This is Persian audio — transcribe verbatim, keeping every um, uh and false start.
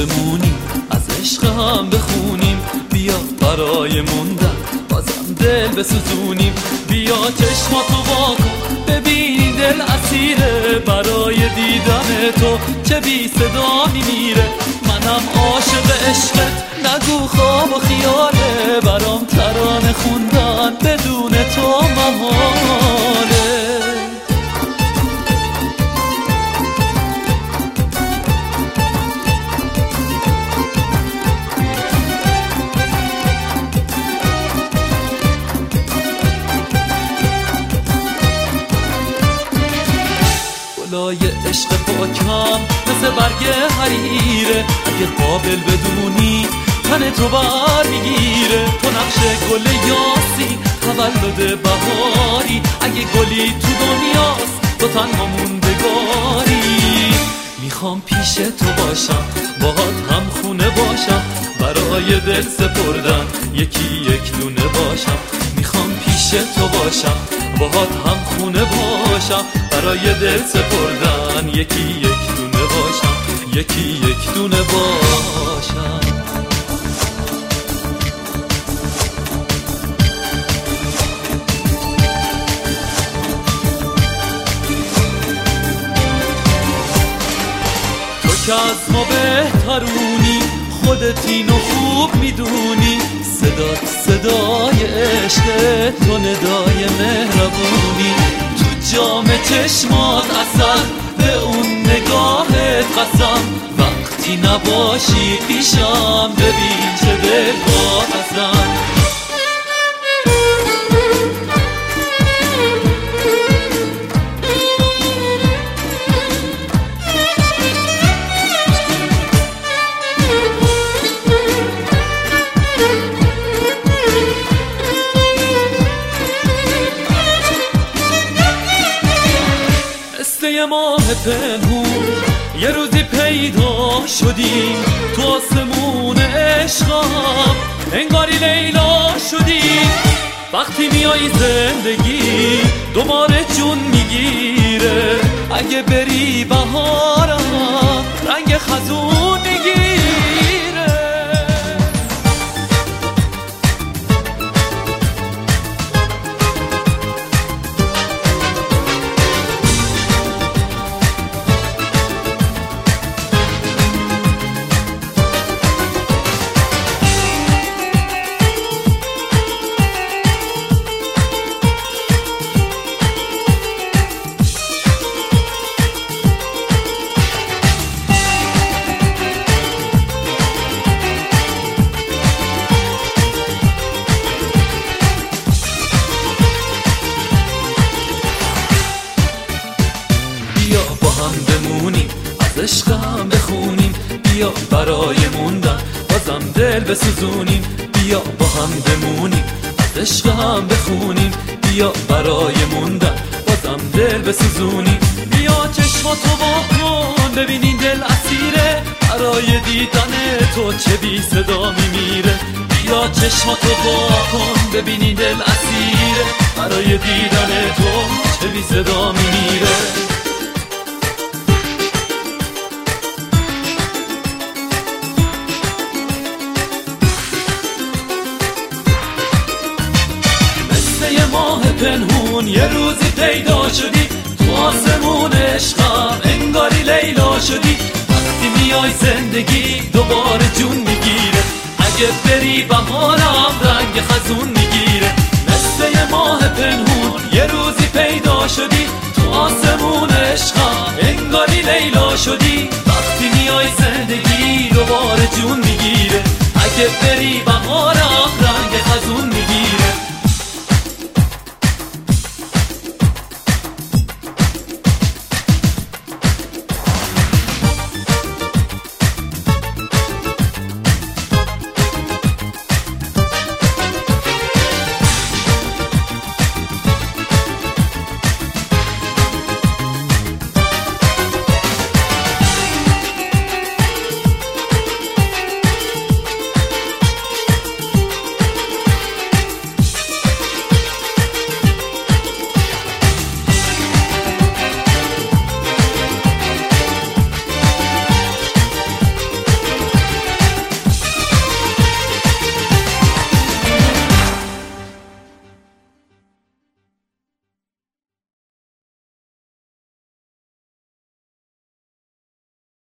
بمونیم، از عشق هم بخونیم. بیا برای موندن بازم دل بسوزونیم. بیا چشماتو واکن ببین دل اسیره، برای دیدن تو چه بی صدا میمیره. منم عاشق عشقت، نگو خواب و خیاله، برام ترانه خوندن بدون تو محاله. گلای عشق پاکم مثل برگ حریره، اگه قابل بدونی تن تو بر میگیره. تو نقش گل یاسی تولد بهاری، اگه گلی تو دنیاست تو تنها موندگاری. میخوام پیش تو باشم باهات هم خونه باشم، برای دل سپردن یکی یک دونه باشم. میخوام پیش تو باشم باهات هم خونه باشم، برای دل سپردن یکی یک دونه باشم، یکی یک دونه باشم. تو که از ما بهترونی، خودت اینو خوب میدونی. صدات صدای عشق، تو ندای مهربونی. تو جام چشمات اصل، به اون نگاهت قسم. وقتی نباشی پیشم ببین چه دلخواه هستم. یه ماه پنهون یه روزی پیدا شدی، تو آسمون عشقم انگاری لیلا شدی. وقتی میای زندگی دوباره جون میگیره، اگه بری بهارم رنگ خزون میگیره. بیا با هم بمونیم، از عشق هم بخونیم. بیا برای موندن بازم دل بسوزونیم. بیا با هم بمونیم، از عشق هم بخونیم. بیا برای موندن بازم دل بسوزونیم. بیا چشماتو واکن ببینین دل اسیره، برای دیدن تو چه بی صدا میمیره. بیا چشماتو واکن ببینین دل اسیره، برای دیدن تو چه بی صدا میمیره. یه ماه پنهون یه روزی پیدا شدی، تو آسمون عشقم انگاری لیلا شدی. وقتی میای زندگی دوباره جون میگیره، اگه بری بهارم رنگ خزون میگیره. مثل یه ماه پنهون یه روزی پیدا شدی، تو آسمون عشقم انگاری لیلا شدی. وقتی میای زندگی دوباره جون میگیره، اگه بری بهارم